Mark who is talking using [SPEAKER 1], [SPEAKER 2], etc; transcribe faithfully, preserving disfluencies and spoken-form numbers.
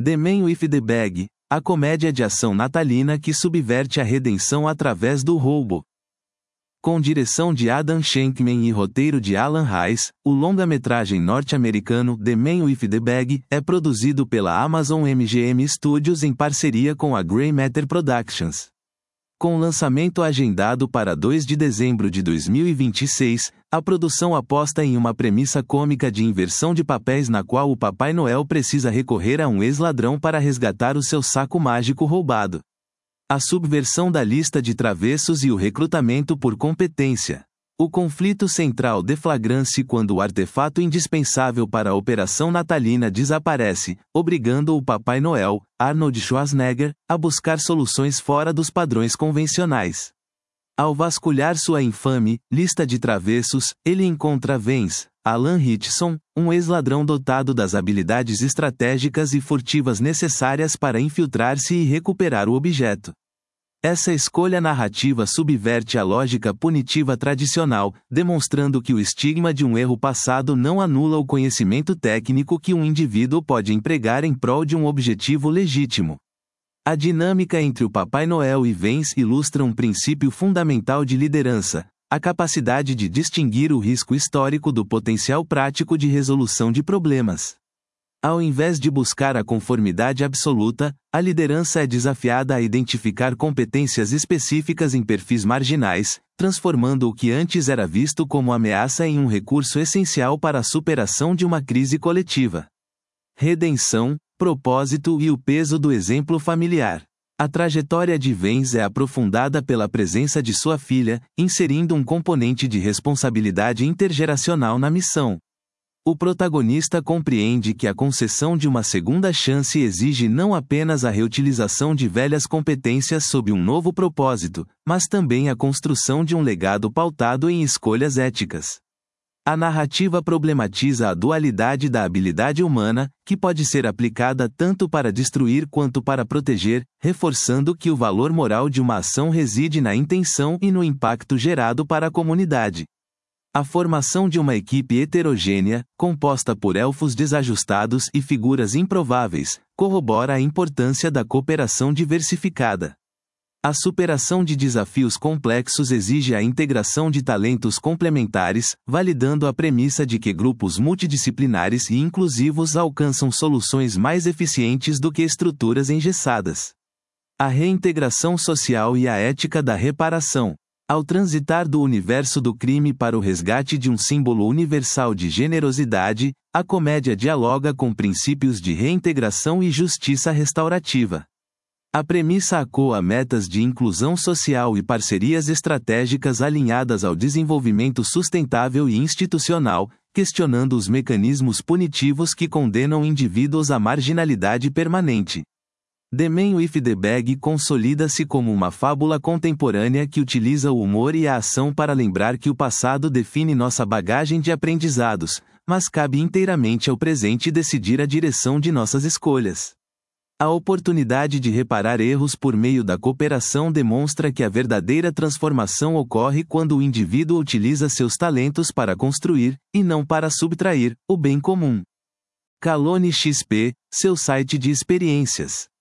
[SPEAKER 1] The Man with the Bag, a comédia de ação natalina que subverte a redenção através do roubo. Com direção de Adam Shankman e roteiro de Alan Rice, o longa-metragem norte-americano The Man with the Bag é produzido pela Amazon M G M Studios em parceria com a Grey Matter Productions. Com lançamento agendado para dois de dezembro de dois mil e vinte e seis, a produção aposta em uma premissa cômica de inversão de papéis na qual o Papai Noel precisa recorrer a um ex-ladrão para resgatar o seu saco mágico roubado. A subversão da lista de travessos e o recrutamento por competência. O conflito central deflagra-se quando o artefato indispensável para a operação natalina desaparece, obrigando o Papai Noel, Arnold Schwarzenegger, a buscar soluções fora dos padrões convencionais. Ao vasculhar sua infame lista de travessos, ele encontra Vance, Alan Ritchson, um ex-ladrão dotado das habilidades estratégicas e furtivas necessárias para infiltrar-se e recuperar o objeto. Essa escolha narrativa subverte a lógica punitiva tradicional, demonstrando que o estigma de um erro passado não anula o conhecimento técnico que um indivíduo pode empregar em prol de um objetivo legítimo. A dinâmica entre o Papai Noel e Vance ilustra um princípio fundamental de liderança, a capacidade de distinguir o risco histórico do potencial prático de resolução de problemas. Ao invés de buscar a conformidade absoluta, a liderança é desafiada a identificar competências específicas em perfis marginais, transformando o que antes era visto como ameaça em um recurso essencial para a superação de uma crise coletiva. Redenção, propósito e o peso do exemplo familiar. A trajetória de Vance é aprofundada pela presença de sua filha, inserindo um componente de responsabilidade intergeracional na missão. O protagonista compreende que a concessão de uma segunda chance exige não apenas a reutilização de velhas competências sob um novo propósito, mas também a construção de um legado pautado em escolhas éticas. A narrativa problematiza a dualidade da habilidade humana, que pode ser aplicada tanto para destruir quanto para proteger, reforçando que o valor moral de uma ação reside na intenção e no impacto gerado para a comunidade. A formação de uma equipe heterogênea, composta por elfos desajustados e figuras improváveis, corrobora a importância da cooperação diversificada. A superação de desafios complexos exige a integração de talentos complementares, validando a premissa de que grupos multidisciplinares e inclusivos alcançam soluções mais eficientes do que estruturas engessadas. A reintegração social e a ética da reparação. Ao transitar do universo do crime para o resgate de um símbolo universal de generosidade, a comédia dialoga com princípios de reintegração e justiça restaurativa. A premissa acoa metas de inclusão social e parcerias estratégicas alinhadas ao desenvolvimento sustentável e institucional, questionando os mecanismos punitivos que condenam indivíduos à marginalidade permanente. The Man with the Bag consolida-se como uma fábula contemporânea que utiliza o humor e a ação para lembrar que o passado define nossa bagagem de aprendizados, mas cabe inteiramente ao presente decidir a direção de nossas escolhas. A oportunidade de reparar erros por meio da cooperação demonstra que a verdadeira transformação ocorre quando o indivíduo utiliza seus talentos para construir, e não para subtrair, o bem comum. Calone X P, seu site de experiências.